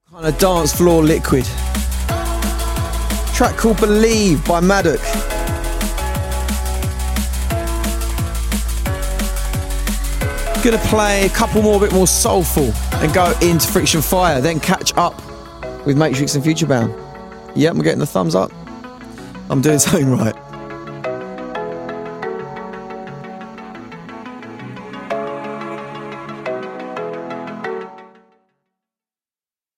Kind of dance floor liquid. Track called Believe by Maddock. Gonna play a couple more, a bit more soulful, and go into Friction Fire, then catch up with Matrix and Futurebound. Yep, I'm getting the thumbs up. I'm doing something right.